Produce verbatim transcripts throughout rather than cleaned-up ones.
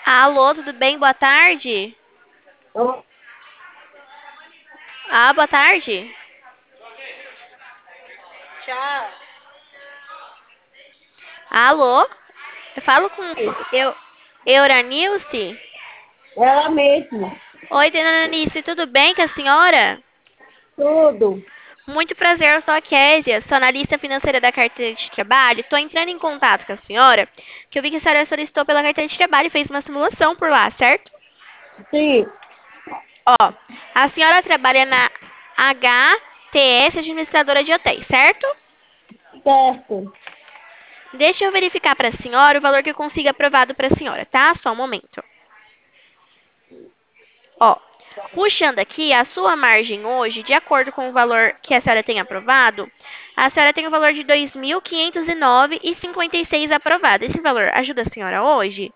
Alô, tudo bem? Boa tarde. Ô, Ah, boa tarde. tchau. Alô, eu falo com eu, Euranilce? Ela mesma. Oi, dona Anice, tudo bem com a senhora? Tudo. Muito prazer, eu sou a Késia, sou analista financeira da carteira de trabalho. Estou entrando em contato com a senhora, que eu vi que a senhora solicitou pela carteira de trabalho e fez uma simulação por lá, certo? Sim, Ó, a senhora trabalha na H T S Administradora de Hotéis, certo? certo. Deixa eu verificar para a senhora o valor que eu consigo aprovado para a senhora, tá? Só um momento. Ó, puxando aqui a sua margem hoje, de acordo com o valor que a senhora tem aprovado, a senhora tem o valor de dois mil quinhentos e nove e cinquenta e seis aprovado. Esse valor ajuda a senhora hoje?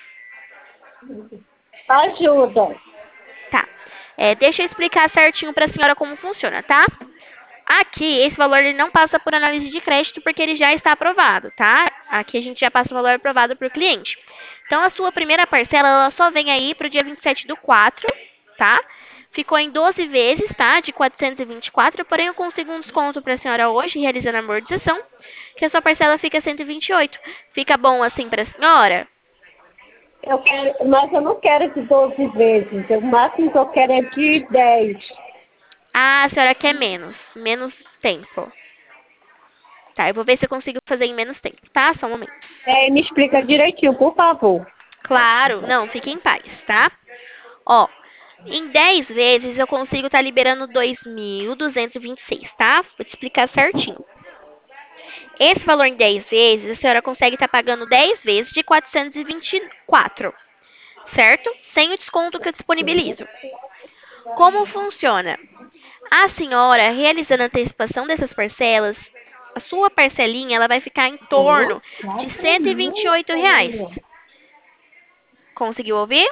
Ajuda. Tá. É, deixa eu explicar certinho para a senhora como funciona, tá? Aqui, esse valor ele não passa por análise de crédito porque ele já está aprovado, tá? Aqui a gente já passa o valor aprovado para o cliente. Então, a sua primeira parcela, ela só vem aí para o dia vinte e sete do quatro, tá? Ficou em doze vezes, tá? De quatrocentos e vinte e quatro, porém eu consigo um desconto para a senhora hoje, realizando a amortização, que a sua parcela fica cento e vinte e oito. Fica bom assim para a senhora? Eu quero, mas eu não quero de doze vezes. O máximo que eu quero é de dez. Ah, a senhora quer menos, menos tempo. Tá, eu vou ver se eu consigo fazer em menos tempo, tá? Só um momento. É, me explica direitinho, por favor. Claro, não, fique em paz, tá? Ó, em dez vezes eu consigo estar liberando dois mil duzentos e vinte e seis, tá? Vou te explicar certinho. Esse valor em dez vezes, a senhora consegue estar pagando dez vezes de quatrocentos e vinte e quatro, certo? Sem o desconto que eu disponibilizo. Como funciona? A senhora, realizando a antecipação dessas parcelas, a sua parcelinha ela vai ficar em torno de cento e vinte e oito reais. Conseguiu ouvir?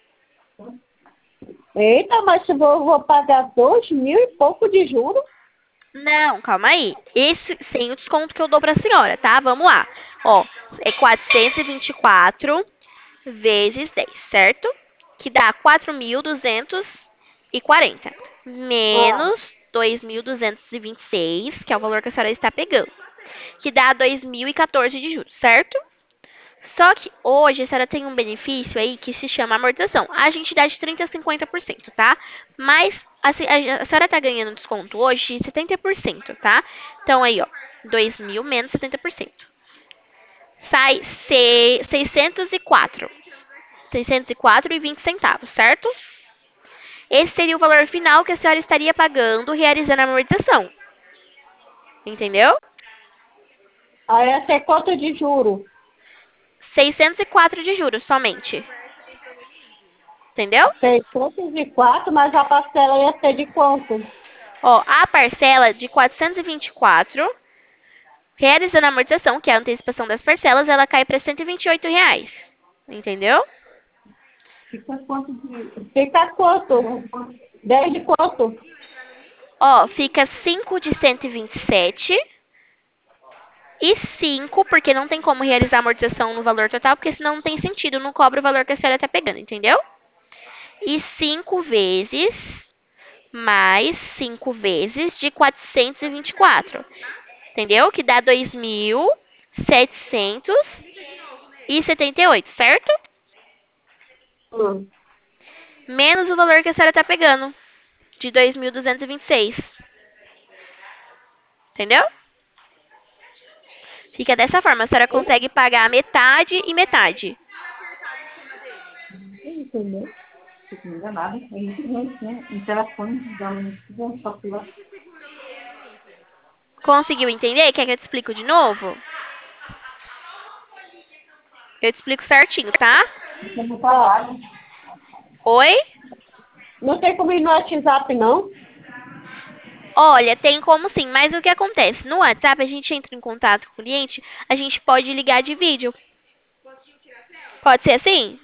Eita, mas eu vou, vou pagar dois mil e pouco de juros? Não, calma aí. Esse sem o desconto que eu dou pra senhora, tá? Vamos lá. Ó, é quatrocentos e vinte e quatro vezes dez, certo? Que dá quatro mil duzentos e quarenta. Ah, Menos dois mil duzentos e vinte e seis, que é o valor que a senhora está pegando. Que dá dois mil e quatorze de juros, certo? Só que hoje a senhora tem um benefício aí que se chama amortização. A gente dá de trinta a cinquenta por cento, tá? Mas assim, a, a senhora tá ganhando desconto hoje de setenta por cento, tá? Então aí, ó, dois mil menos setenta por cento. Sai se, seiscentos e quatro. seiscentos e quatro e vinte centavos, certo? Esse seria o valor final que a senhora estaria pagando realizando a amortização. Entendeu? aí essa é quanto de juros? seiscentos e quatro de juros somente. Entendeu? seiscentos e quatro, mas a parcela ia ser de quanto? Ó, a parcela de quatrocentos e vinte e quatro, realizando a amortização, que é a antecipação das parcelas, ela cai para cento e vinte e oito reais. Entendeu? Fica quanto de... Fica quanto? dez de quanto? Ó, fica cinco de cento e vinte e sete e cinco, porque não tem como realizar a amortização no valor total, porque senão não tem sentido, não cobra o valor que a senhora está pegando, entendeu? E cinco vezes mais cinco vezes de quatrocentos e vinte e quatro, entendeu? Que dá dois mil setecentos e setenta e oito, certo? Hum. Menos o valor que a senhora está pegando, de dois mil duzentos e vinte e seis. Entendeu? Fica dessa forma, a senhora consegue pagar metade e metade. Entendeu? Fico enganada. É muito ruim, né? Um telefone, dando um só pela... Conseguiu entender? Quer que eu te explico de novo? Eu te explico certinho, tá? Não falaram. Oi? Não tem como ir no WhatsApp, não? Olha, tem como sim, mas o que acontece? No WhatsApp, a gente entra em contato com o cliente, a gente pode ligar de vídeo. Pode ser assim?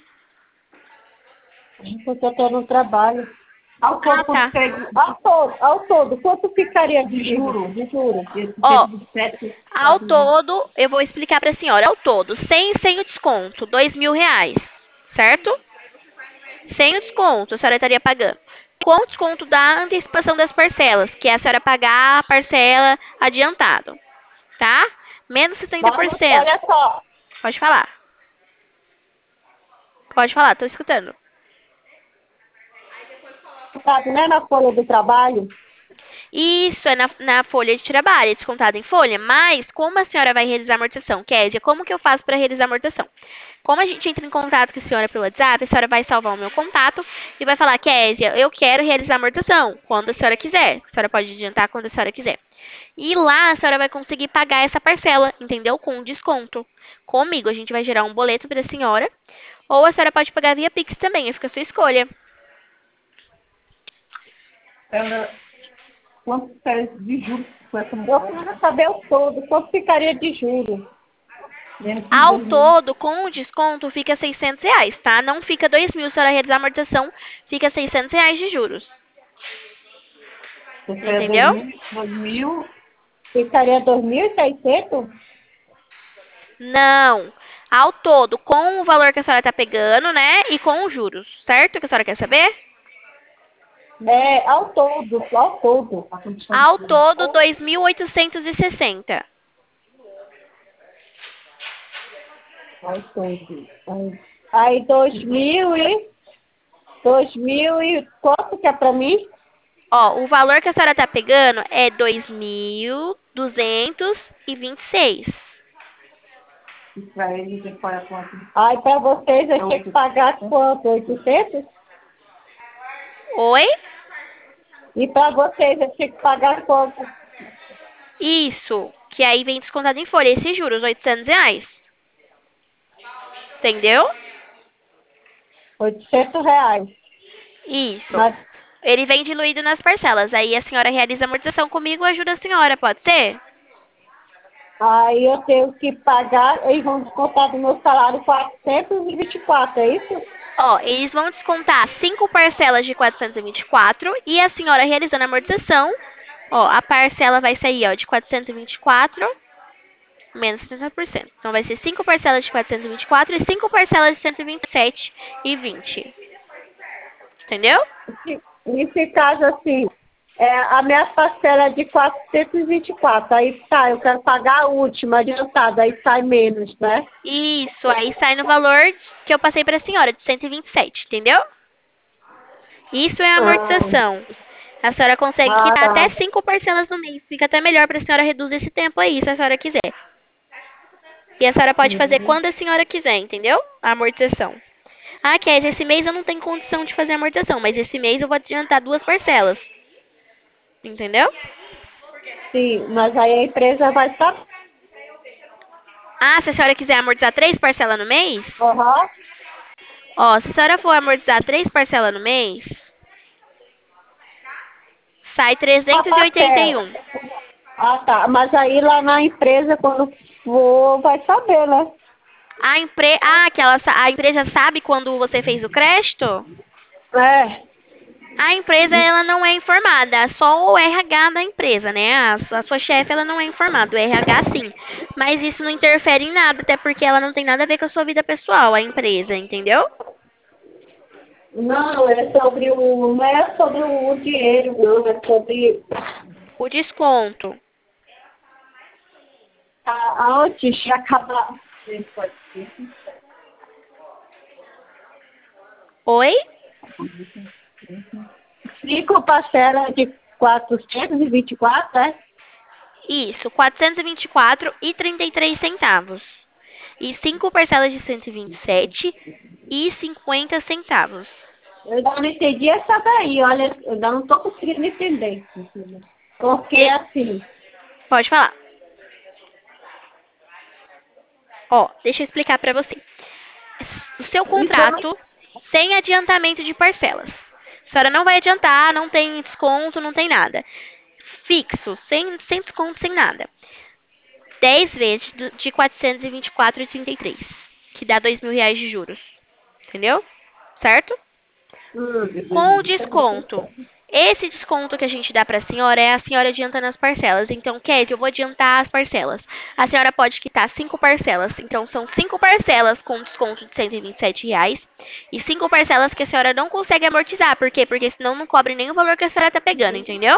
Porque eu tô no trabalho. Ao todo, Ah, quanto tá. ficaria? Ao todo, ao todo, quanto ficaria de juro? De juro. Ó, ao todo, eu vou explicar pra senhora. Ao todo, sem, sem o desconto, dois mil reais. certo? Sem o desconto, a senhora estaria pagando. Com o desconto da antecipação das parcelas, que é a senhora pagar a parcela adiantado, tá? Menos sessenta por Mas cento. olha só, Pode falar. Pode falar, tô escutando. sabe, né, na folha do trabalho? Isso é na, na folha de trabalho, é descontado em folha. Mas, como a senhora vai realizar a amortização? Kézia, como que eu faço para realizar a amortização? Como a gente entra em contato com a senhora pelo WhatsApp, a senhora vai salvar o meu contato e vai falar, Kézia, eu quero realizar a amortização, quando a senhora quiser. A senhora pode adiantar quando a senhora quiser. E lá a senhora vai conseguir pagar essa parcela, entendeu? Com desconto. Comigo, a gente vai gerar um boleto para a senhora. Ou a senhora pode pagar via Pix também, fica a sua escolha. Ela, quanto ficaria de juros com essa mulher? Eu quero saber o todo, quanto ficaria de juros? Ao todo, com o desconto, fica seiscentos reais, tá? Não fica dois mil se a senhora realizar a amortização, fica seiscentos reais de juros. Entendeu? dois mil, ficaria dois mil e seiscentos? Não. Ao todo, com o valor que a senhora tá pegando, né? E com os juros, certo? Que a senhora quer saber? É, ao todo, ao todo. Ao todo, dois mil oitocentos e sessenta. Ao todo. Aí, aí dois mil e... Dois mil e... Quanto que é pra mim? Ó, o valor que a senhora tá pegando é dois mil duzentos e vinte e seis. Pra eles, tem que pagar quanto? Aí pra vocês eu tinha que pagar quanto? oitocentos? Oi? E pra vocês eu tinha que pagar quanto? Isso. Que aí vem descontado em folha. Esses juros, oitocentos reais. Entendeu? oitocentos reais. Isso. Mas Ele vem diluído nas parcelas. Aí a senhora realiza a amortização comigo, ajuda a senhora, pode ser? aí eu tenho que pagar, eles vão descontar do meu salário quatrocentos e vinte e quatro, é isso? Ó, eles vão descontar cinco parcelas de quatrocentos e vinte e quatro e a senhora realizando a amortização, ó, a parcela vai sair, ó, de quatrocentos e vinte e quatro menos setenta por cento. Então vai ser cinco parcelas de quatrocentos e vinte e quatro e cinco parcelas de cento e vinte e sete e vinte. Entendeu? Se- Nesse caso, assim, é, a minha parcela é de quatrocentos e vinte e quatro, aí tá, eu quero pagar a última adiantada, aí sai menos, né? Isso, aí sai no valor que eu passei para a senhora, de cento e vinte e sete, entendeu? Isso é a Ah, amortização. A senhora consegue ah, quitar até tá. cinco parcelas no mês. Fica até melhor para a senhora reduzir esse tempo aí, se a senhora quiser. E a senhora pode fazer Uhum. quando a senhora quiser, entendeu? A amortização. Ah, Kézia, esse mês eu não tenho condição de fazer a amortização, mas esse mês eu vou adiantar duas parcelas. Entendeu? Sim, mas aí a empresa vai estar... Ah, se a senhora quiser amortizar três parcelas no mês, Aham. ó, se a senhora for amortizar três parcelas no mês, sai A trezentos e oitenta e parcela. um. Ah, tá. Mas aí lá na empresa, quando for, vai saber, né? A, empre... ah, que ela sa- a empresa sabe quando você fez o crédito? É. A empresa ela não é informada, só o R H da empresa, né? A, su- a sua chefe ela não é informada, o R H sim. Mas isso não interfere em nada, até porque ela não tem nada a ver com a sua vida pessoal, a empresa, entendeu? Não, é sobre o. Não é sobre o dinheiro, não, é sobre O desconto. a, antes de acabar. Oi? Cinco parcelas de quatrocentos e vinte e quatro, é? Isso, quatrocentos e vinte e quatro e trinta e três centavos. E cinco parcelas de cento e vinte e sete e cinquenta centavos. Eu ainda não entendi essa daí, olha, eu ainda não estou conseguindo entender. Porque E- assim, Pode falar. Ó, deixa eu explicar pra você. O seu isso eu não. contrato sem adiantamento de parcelas. A senhora não vai adiantar, não tem desconto, não tem nada. Fixo, sem, sem desconto, sem nada. Dez vezes do- de quatrocentos e vinte e quatro e trinta e três, que dá dois mil reais de juros. Entendeu? Certo? Com o Hum. desconto, Esse desconto que a gente dá para a senhora é a senhora adiantando as parcelas. Então, Kézia, eu vou adiantar as parcelas. A senhora pode quitar cinco parcelas. Então, são cinco parcelas com desconto de cento e vinte e sete reais. E cinco parcelas que a senhora não consegue amortizar. Por quê? Porque senão não cobre nem o valor que a senhora está pegando, entendeu?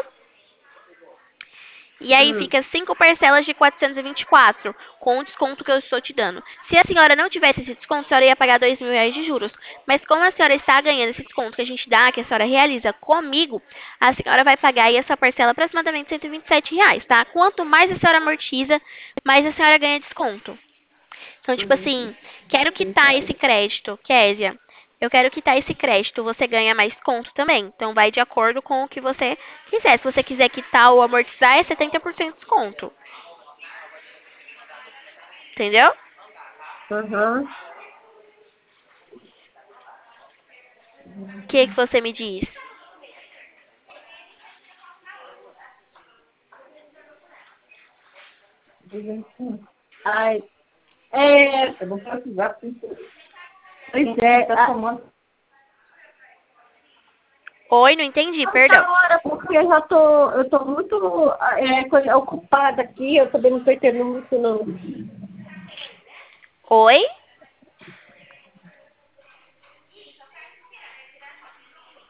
E aí Hum. fica cinco parcelas de quatrocentos e vinte e quatro, com o desconto que eu estou te dando. Se a senhora não tivesse esse desconto, a senhora ia pagar dois mil reais de juros. Mas como a senhora está ganhando esse desconto que a gente dá, que a senhora realiza comigo, a senhora vai pagar aí essa parcela aproximadamente cento e vinte e sete reais, tá? Quanto mais a senhora amortiza, mais a senhora ganha desconto. Então, tipo assim, quero quitar esse crédito, Késia. Eu quero quitar esse crédito, você ganha mais desconto também. Então, vai de acordo com o que você quiser. Se você quiser quitar ou amortizar, é setenta por cento de desconto. Entendeu? Aham. O que, que você me diz? Ai, é, eu vou precisar. Pois é, tá tomando Oi, não entendi, perdão. tanta hora, porque eu já tô, eu tô muito é, coisa- ocupada aqui, eu também não tô entendendo muito não. Oi?